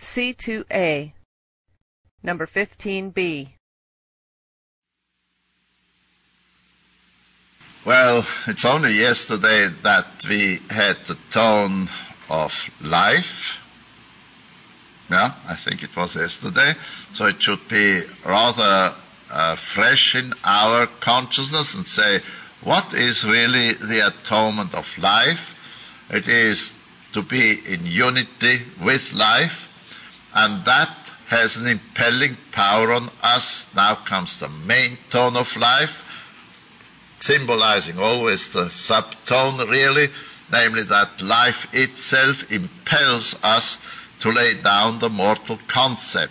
C2A. Number 15B. Well, it's only yesterday that we had the tone of life. Yeah, I think it was yesterday. So it should be rather fresh in our consciousness and say, what is really the atonement of life? It is to be in unity with life, and that has an impelling power on us. Now comes the main tone of life, symbolizing always the subtone really, namely that life itself impels us to lay down the mortal concept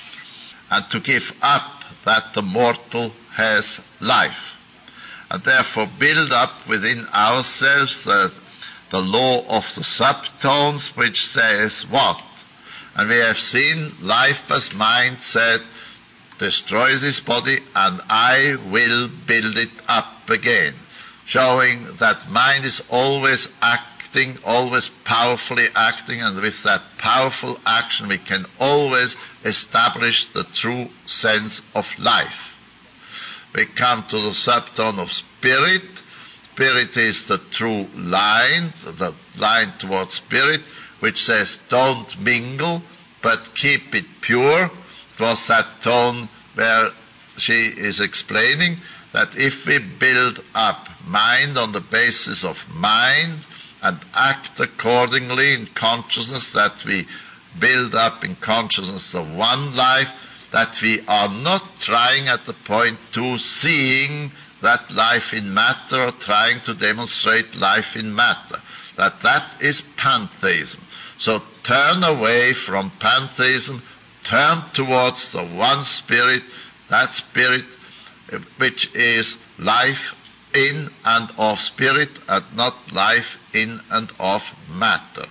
and to give up that the mortal has life, and therefore build up within ourselves the law of the subtones, which says what? And we have seen life as mind said, destroy this body and I will build it up again, showing that mind is always acting, always powerfully acting, and with that powerful action we can always establish the true sense of life. We come to the subtone of spirit. Spirit is the true line, the line towards spirit, which says don't mingle, but keep it pure. It was that tone where she is explaining that if we build up mind on the basis of mind and act accordingly in consciousness, that we build up in consciousness the one life, that we are not trying at the point to seeing that life in matter or trying to demonstrate life in matter, that is pantheism. So turn away from pantheism, turn towards the one spirit, that spirit which is life in and of spirit and not life in and of matter.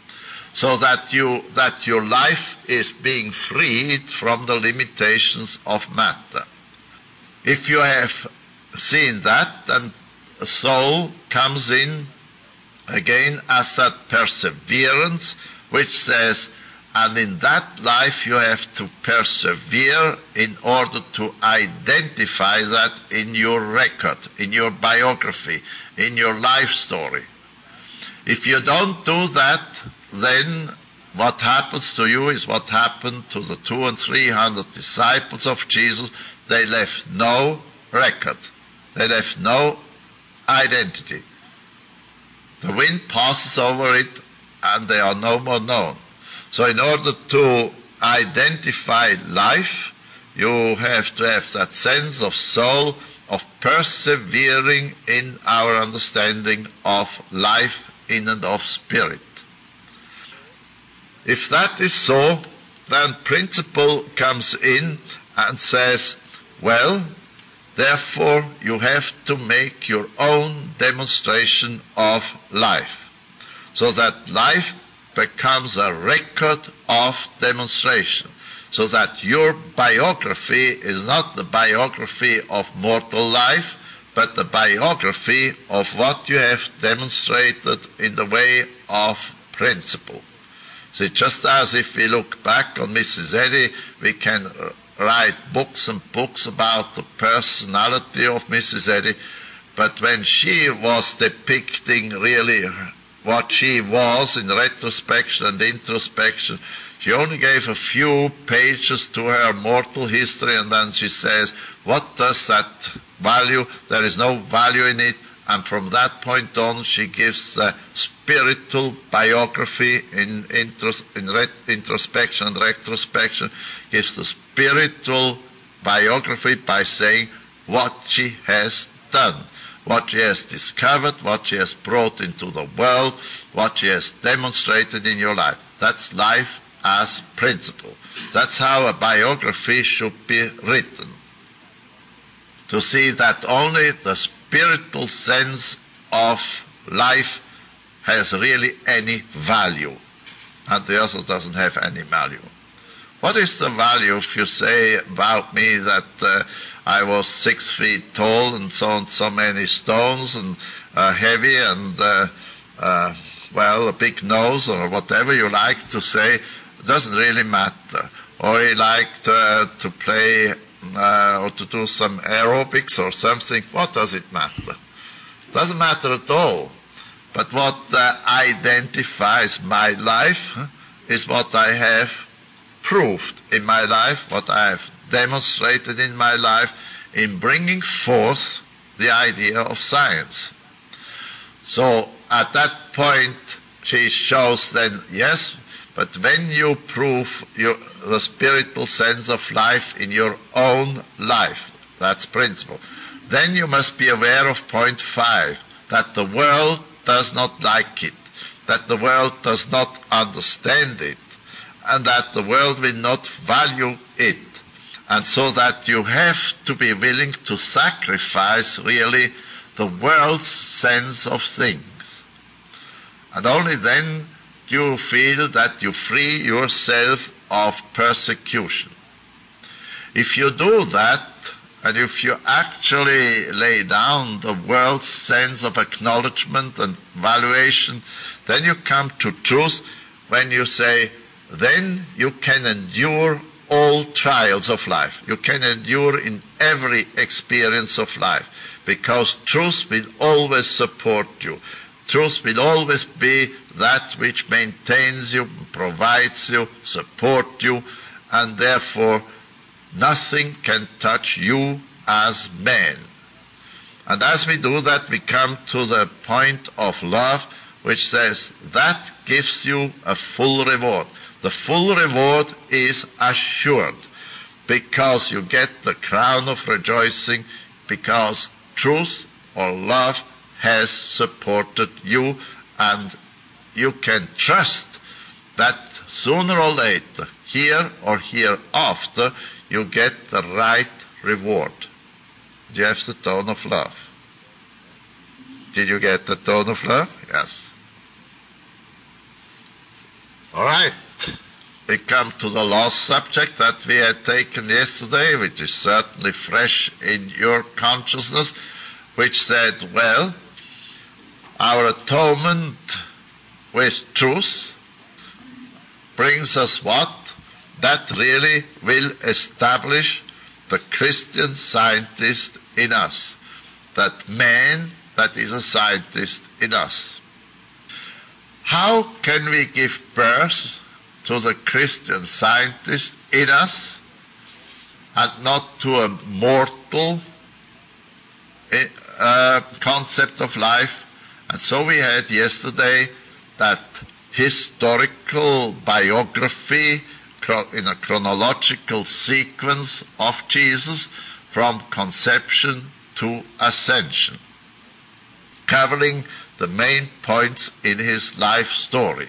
So that your life is being freed from the limitations of matter. If you have seen that, then the soul comes in again as that perseverance, which says, and in that life you have to persevere in order to identify that in your record, in your biography, in your life story. If you don't do that, then what happens to you is what happened to the 200 and 300 disciples of Jesus. They left no record. They left no identity. The wind passes over it and they are no more known. So in order to identify life, you have to have that sense of soul, of persevering in our understanding of life in and of spirit. If that is so, then principle comes in and says, well, therefore you have to make your own demonstration of life, so that life becomes a record of demonstration, so that your biography is not the biography of mortal life, but the biography of what you have demonstrated in the way of principle. See, just as if we look back on Mrs. Eddy, we can write books and books about the personality of Mrs. Eddy, but when she was depicting really what she was in retrospection and introspection, she only gave a few pages to her mortal history, and then she says, what does that value? There is no value in it. And from that point on, she gives the spiritual biography in introspection and retrospection, gives the spiritual biography by saying what she has done, what she has discovered, what she has brought into the world, what she has demonstrated in your life. That's life as principle. That's how a biography should be written. To see that only the spiritual sense of life has really any value, and the other doesn't have any value. What is the value if you say about me that I was 6 feet tall and so many stones and heavy and, a big nose or whatever you like to say? it doesn't really matter. Or he liked to play or to do some aerobics or something. What does it matter? It doesn't matter at all. But what identifies my life is what I have proved in my life, what I have demonstrated in my life in bringing forth the idea of science. So at that point she shows then, yes, but when you prove the spiritual sense of life in your own life, that's principle, then you must be aware of point 5, that the world does not like it, that the world does not understand it, and that the world will not value it. And so that you have to be willing to sacrifice really the world's sense of things. And only then do you feel that you free yourself of persecution. If you do that, and if you actually lay down the world's sense of acknowledgement and valuation, then you come to truth when you say, then you can endure all trials of life. You can endure in every experience of life, because truth will always support you. Truth will always be that which maintains you, provides you, supports you, and therefore nothing can touch you as man. And as we do that, we come to the point of love, which says that gives you a full reward. The full reward is assured, because you get the crown of rejoicing, because truth or love has supported you, and you can trust that sooner or later, here or hereafter, you get the right reward. Do you have the tone of love? Did you get the tone of love? Yes. All right. We come to the last subject that we had taken yesterday, which is certainly fresh in your consciousness, which said, well, our atonement with truth brings us what? That really will establish the Christian scientist in us, that man that is a scientist in us. How can we give birth to the Christian scientist in us and not to a mortal concept of life? And so we had yesterday that historical biography in a chronological sequence of Jesus from conception to ascension, covering the main points in his life story.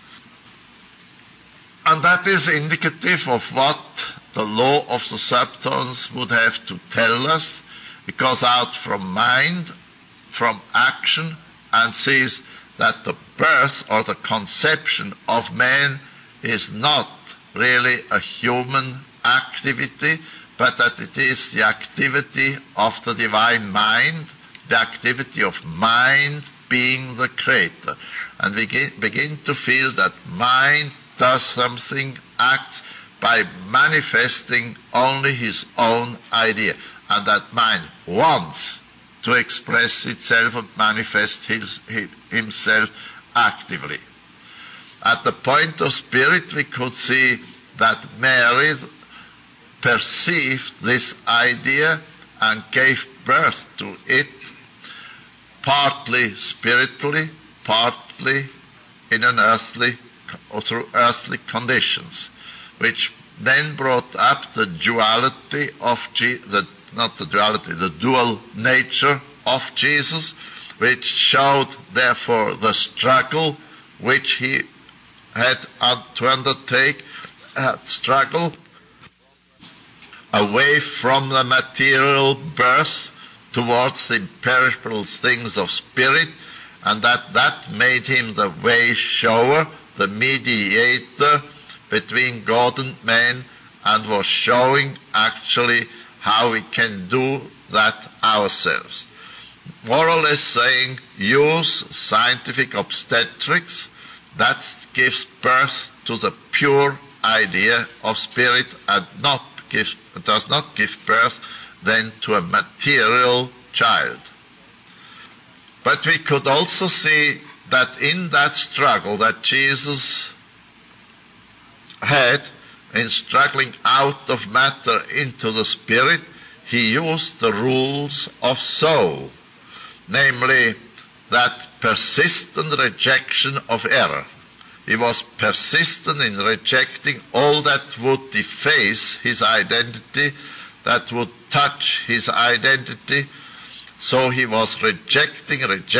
And that is indicative of what the law of the subtones would have to tell us, because out from mind, from action, and sees that the birth or the conception of man is not really a human activity, but that it is the activity of the divine mind, the activity of mind being the creator. And we begin to feel that mind does something, acts by manifesting only his own idea, and that mind wants to express itself and manifest himself actively. At the point of spirit, we could see that Mary perceived this idea and gave birth to it, partly spiritually, partly in an earthly or through earthly conditions, which then brought up the duality of the dual nature of Jesus, which showed therefore the struggle which he had to undertake, struggle away from the material birth towards the imperishable things of spirit, and that made him the way shower, the mediator between God and man, and was showing actually how we can do that ourselves. More or less saying, use scientific obstetrics, that gives birth to the pure idea of spirit and does not give birth then to a material child. But we could also see that in that struggle that Jesus had in struggling out of matter into the spirit, he used the rules of soul, namely that persistent rejection of error. He was persistent in rejecting all that would deface his identity, that would touch his identity. So he was rejecting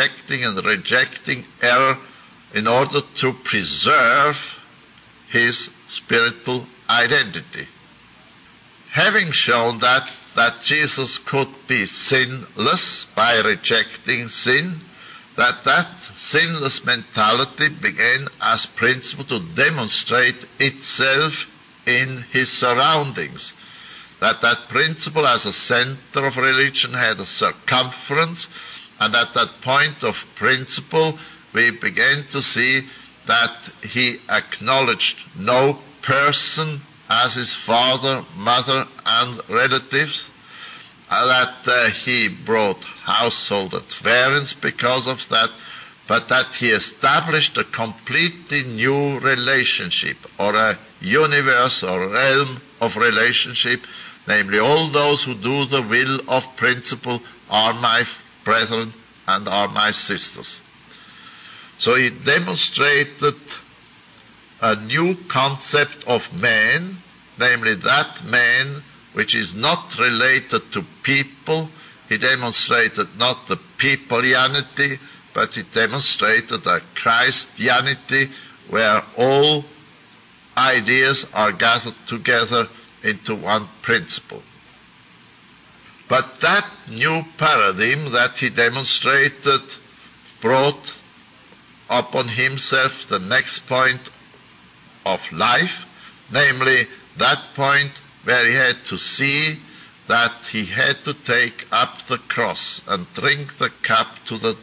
error in order to preserve his spiritual identity. Having shown that Jesus could be sinless by rejecting sin, that sinless mentality began as principle to demonstrate itself in his surroundings. That principle as a center of religion had a circumference, and at that point of principle we began to see that he acknowledged no person as his father, mother, and relatives, that he brought household at variance because of that, but that he established a completely new relationship, or a universe or realm of relationship, namely all those who do the will of principle are my brethren and are my sisters. So he demonstrated a new concept of man, namely that man which is not related to people. He demonstrated not the peopleanity, but he demonstrated a Christianity where all ideas are gathered together into one principle. But that new paradigm that he demonstrated brought upon himself the next point of life, namely that point where he had to see that he had to take up the cross and drink the cup to the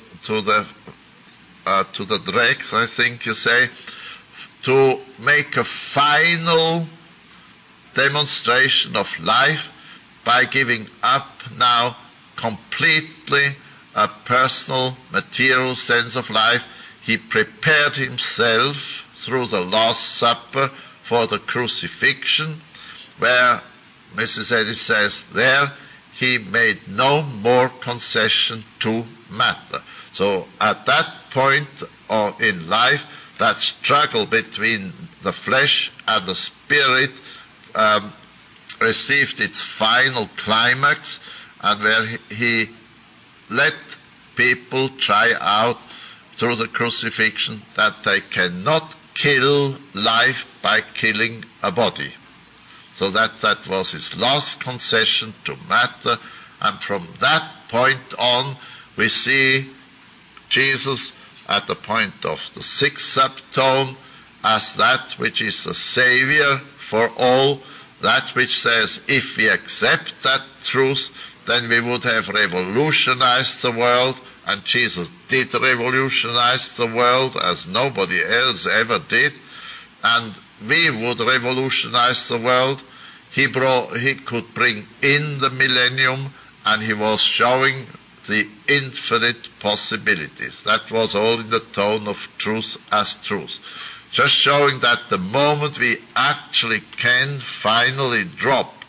dregs, I think you say, to make a final demonstration of life by giving up now completely a personal, material sense of life. He prepared himself through the Last Supper for the crucifixion, where Mrs. Eddy says there he made no more concession to matter. So at that point in life, that struggle between the flesh and the spirit received its final climax, and where he let people try out through the crucifixion that they cannot kill life by killing a body. So that was his last concession to matter, and from that point on we see Jesus at the point of the sixth subtone as that which is the Savior for all, that which says if we accept that truth, then we would have revolutionized the world, and Jesus did revolutionize the world as nobody else ever did, and we would revolutionize the world. He could bring in the millennium, and he was showing the infinite possibilities. That was all in the tone of truth as truth. Just showing that the moment we actually can finally drop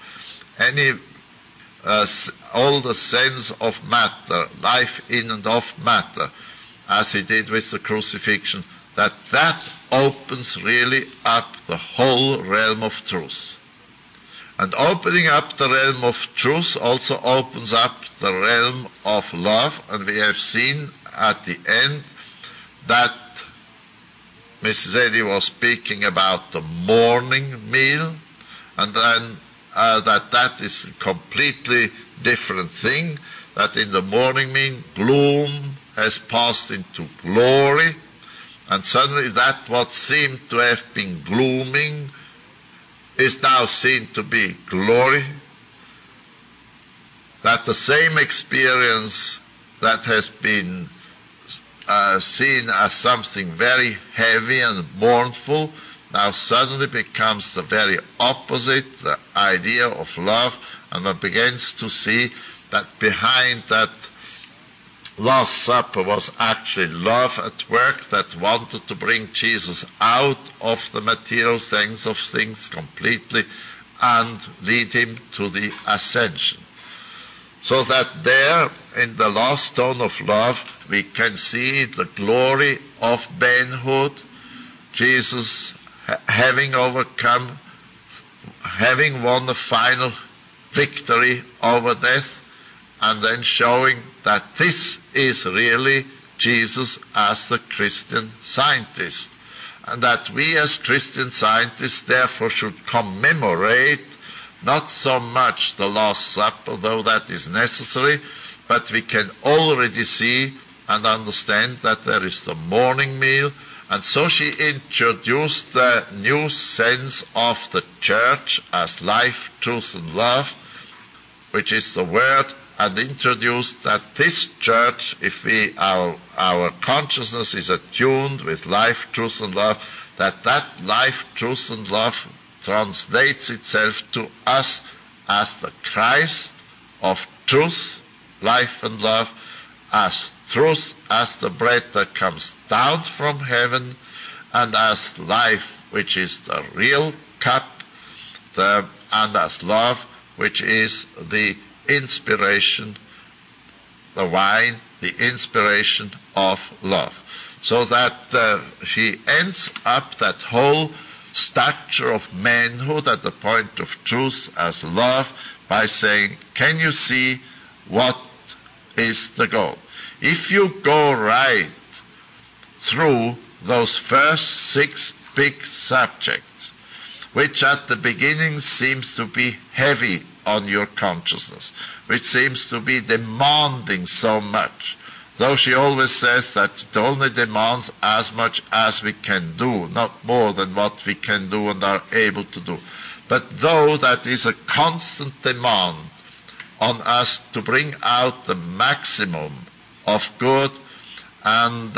all the sense of matter, life in and of matter, as he did with the crucifixion, that opens really up the whole realm of truth. And opening up the realm of truth also opens up the realm of love, and we have seen at the end that Mrs. Eddy was speaking about the morning meal, and then that is a completely different thing, that in the morning meal gloom has passed into glory, and suddenly that what seemed to have been glooming is now seen to be glory, that the same experience that has been seen as something very heavy and mournful now suddenly becomes the very opposite, the idea of love, and one begins to see that behind that Last Supper was actually love at work that wanted to bring Jesus out of the material things of things completely and lead him to the ascension. So that there, in the last stone of love, we can see the glory of manhood, Jesus having overcome, having won the final victory over death, and then showing that this is really Jesus as the Christian scientist. And that we as Christian scientists therefore should commemorate not so much the Last Supper, though that is necessary, but we can already see and understand that there is the morning meal. And so she introduced the new sense of the church as life, truth and love, which is the word, and introduced that this church, if our consciousness is attuned with life, truth and love, that life, truth and love translates itself to us as the Christ of truth, life and love, as truth, as the bread that comes down from heaven, and as life, which is the real cup, and as love, which is the inspiration, the wine, the inspiration of love. So that she ends up that whole stature of manhood at the point of truth as love by saying, can you see what is the goal? If you go right through those first 6 big subjects, which at the beginning seems to be heavy on your consciousness, which seems to be demanding so much, though she always says that it only demands as much as we can do, not more than what we can do and are able to do. But though that is a constant demand on us to bring out the maximum of good, and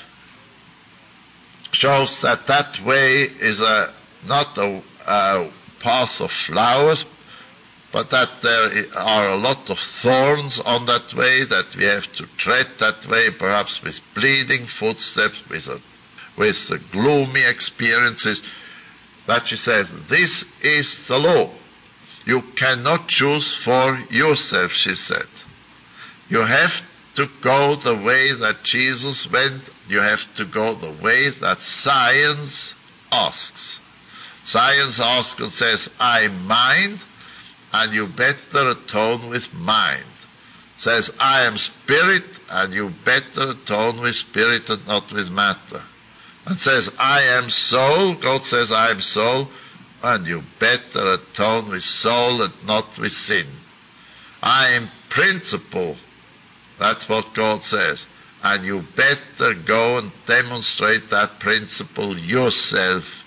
shows that that way is not a path of flowers, but that there are a lot of thorns on that way, that we have to tread that way, perhaps with bleeding footsteps, with gloomy experiences. That she says, this is the law. You cannot choose for yourself, she said. You have to go the way that Jesus went. You have to go the way that science asks. Science asks and says, I mind, and you better atone with mind. Says, I am spirit, and you better atone with spirit and not with matter. And says, I am soul, God says, I am soul, and you better atone with soul and not with sin. I am principle, that's what God says, and you better go and demonstrate that principle yourself.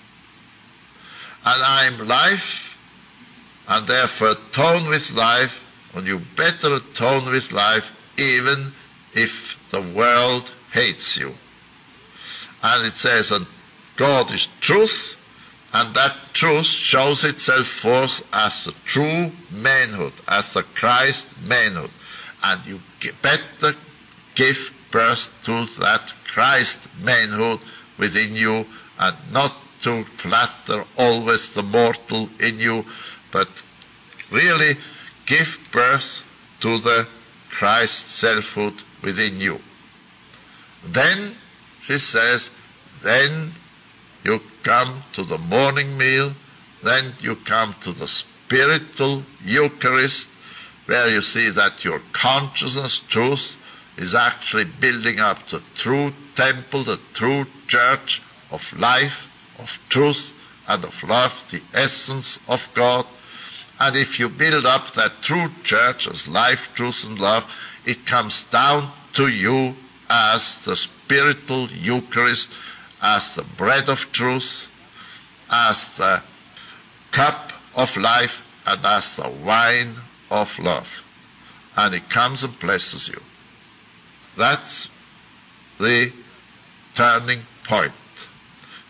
And I am life, and therefore atone with life, and you better atone with life even if the world hates you. And it says, and God is truth, and that truth shows itself forth as the true manhood, as the Christ manhood. And you better give birth to that Christ manhood within you, and not to flatter always the mortal in you, but really give birth to the Christ selfhood within you. Then, she says, then you come to the morning meal, then you come to the spiritual Eucharist, where you see that your consciousness, truth, is actually building up the true temple, the true church of life, of truth, and of love, the essence of God. And if you build up that true church as life, truth, and love, it comes down to you as the spiritual Eucharist, as the bread of truth, as the cup of life, and as the wine of love. And it comes and blesses you. That's the turning point.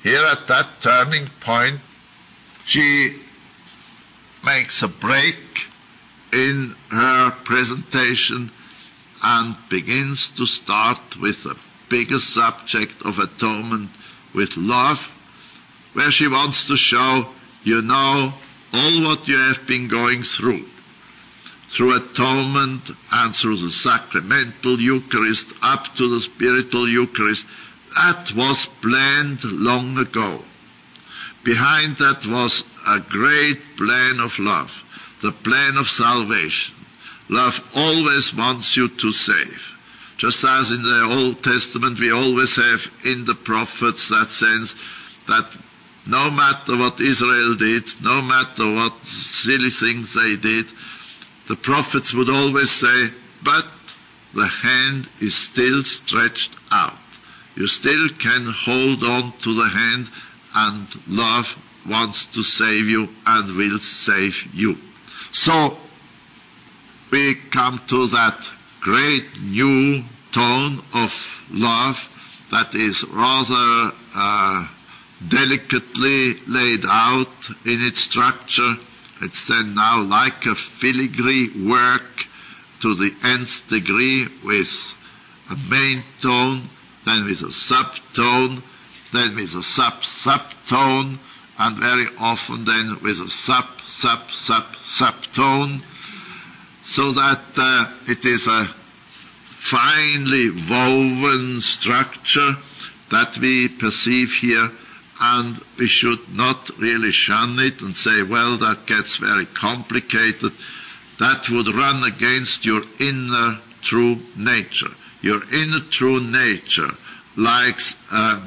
here at that turning point, she makes a break in her presentation and begins to start with the biggest subject of atonement, with love, where she wants to show, all what you have been going through atonement and through the sacramental Eucharist up to the spiritual Eucharist, that was planned long ago. Behind that was a great plan of love, the plan of salvation. Love always wants you to save. Just as in the Old Testament we always have in the prophets that sense that no matter what Israel did, no matter what silly things they did, the prophets would always say, but the hand is still stretched out. You still can hold on to the hand, and love wants to save you and will save you. So we come to that great new tone of love that is rather delicately laid out in its structure. It's then now like a filigree work to the nth degree, with a main tone, then with a subtone, then with a sub-subtone, and very often then with a sub-sub-sub-subtone, so that it is a finely woven structure that we perceive here, and we should not really shun it and say, well, that gets very complicated. That would run against your inner true nature. Your inner true nature likes an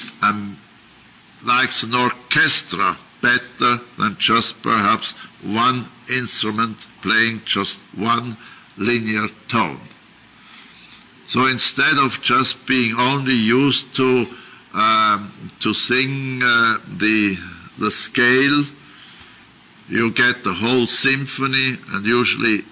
orchestra better than just perhaps one instrument playing just one linear tone. So instead of just being only used to sing the scale, you get the whole symphony, and usually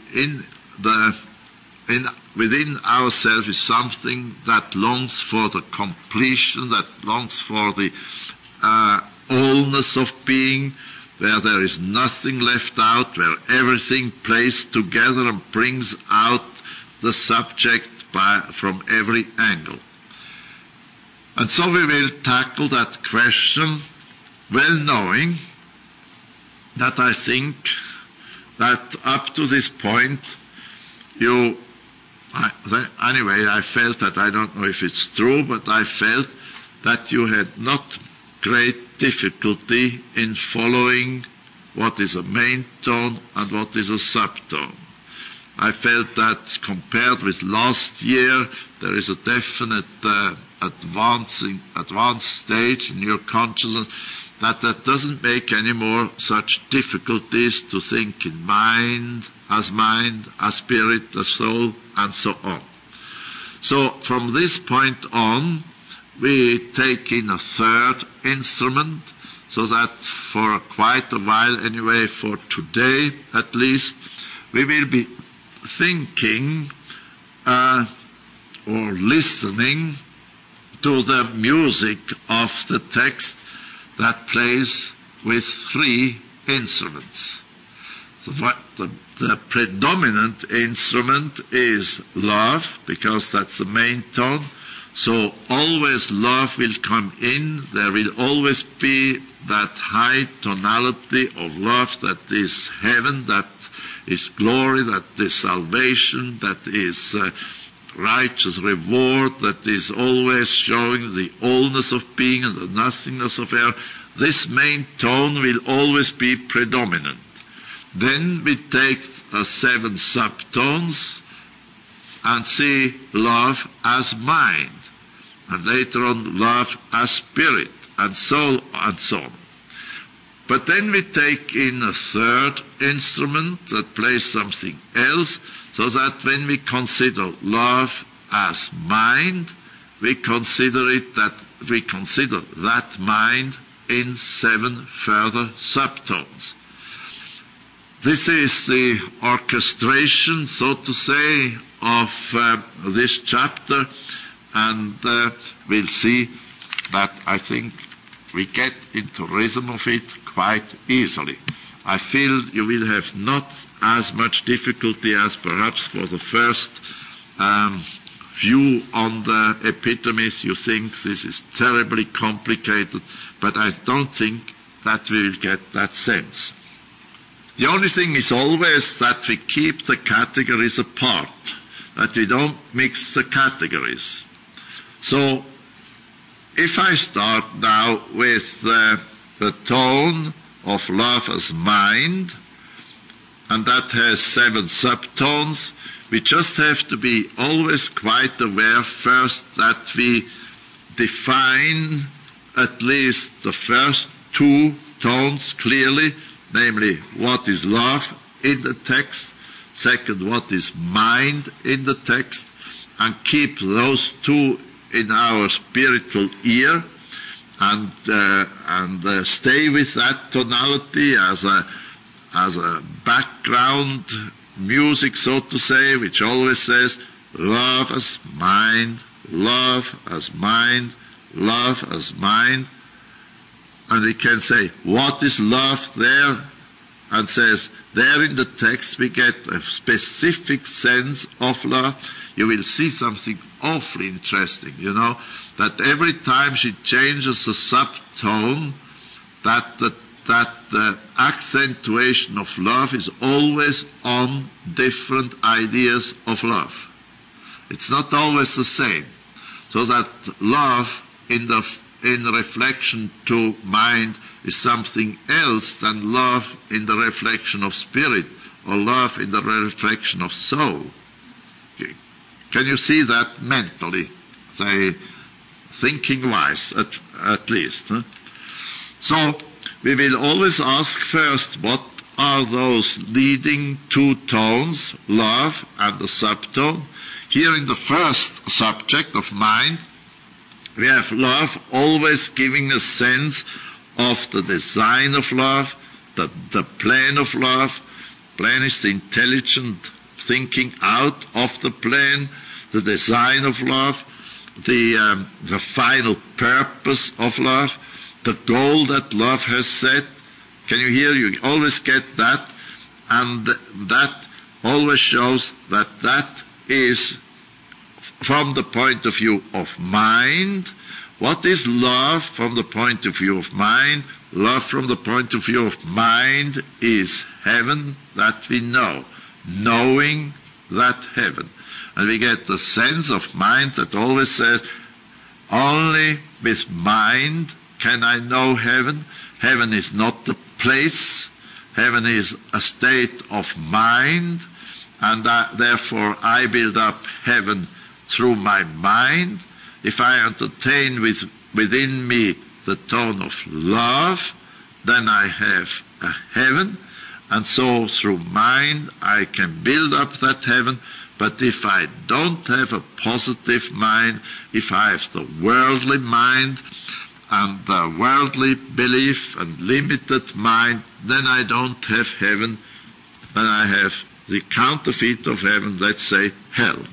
within ourselves is something that longs for the completion, that longs for the allness of being, where there is nothing left out, where everything plays together and brings out the subject from every angle. And so we will tackle that question, well knowing that I think that up to this point I felt that, I don't know if it's true, but I felt that you had not great difficulty in following what is a main tone and what is a subtone. I felt that compared with last year, there is a definite advanced stage in your consciousness that doesn't make any more such difficulties to think in mind, as spirit, as soul, and so on. So from this point on, we take in a third instrument, so that for quite a while anyway, for today at least, we will be thinking or listening to the music of the text that plays with three instruments. The predominant instrument is love, because that's the main tone. So always love will come in. There will always be that high tonality of love that is heaven, that is glory, that is salvation, that is righteous reward, that is always showing the allness of being and the nothingness of air. This main tone will always be predominant. Then we take 7 subtones and see love as mind, and later on love as spirit and soul, and so on. But then we take in a third instrument that plays something else, so that when we consider love as mind, we consider that mind in 7 further subtones. This is the orchestration, so to say, of this chapter, and we'll see that I think we get into rhythm of it quite easily. I feel you will have not as much difficulty as perhaps for the first view on the epitomes. You think this is terribly complicated, but I don't think that we will get that sense. The only thing is always that we keep the categories apart, that we don't mix the categories. So, if I start now with the tone of love as mind, and that has 7 subtones, we just have to be always quite aware first that we define at least the first 2 tones clearly, namely what is love in the text, second what is mind in the text, and keep those 2 in our spiritual ear, and stay with that tonality as a background music, so to say, which always says love as mind, love as mind, love as mind. And we can say, what is love there? And says, there in the text we get a specific sense of love. You will see something awfully interesting, that every time she changes the subtone, that the accentuation of love is always on different ideas of love. It's not always the same. So that love in reflection to mind is something else than love in the reflection of spirit, or love in the reflection of soul. Can you see that mentally, say, thinking-wise, at least? Huh? So, we will always ask first, what are those leading 2 tones, love and the subtone? Here in the first subject of mind, we have love always giving a sense of the design of love, the plan of love. Plan is the intelligent thinking out of the plan, the design of love, the final purpose of love, the goal that love has set. Can you hear? You always get that, and that always shows that is from the point of view of mind. What is love from the point of view of mind? Love from the point of view of mind is heaven that we know, knowing that heaven. And we get the sense of mind that always says, only with mind can I know heaven. Heaven is not the place. Heaven is a state of mind, and therefore I build up heaven through my mind. If I entertain within me the tone of love, then I have a heaven, and so through mind I can build up that heaven. But if I don't have a positive mind, if I have the worldly mind and the worldly belief and limited mind, then I don't have heaven. Then I have the counterfeit of heaven, let's say hell.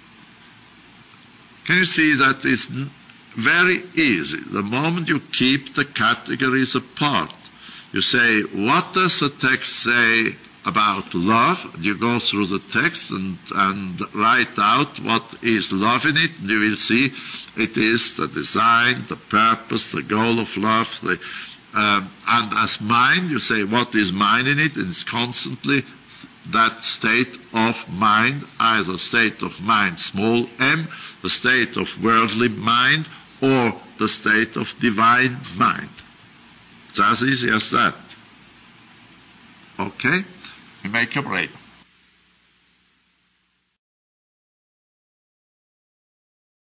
Can you see that it's very easy? The moment you keep the categories apart, you say, what does the text say about love? You go through the text and write out what is love in it, and you will see it is the design, the purpose, the goal of love. And as mind, you say, what is mind in it? And it's constantly that state of mind, either state of mind small m, the state of worldly mind, or the state of divine mind. It's as easy as that. Okay? We make a break.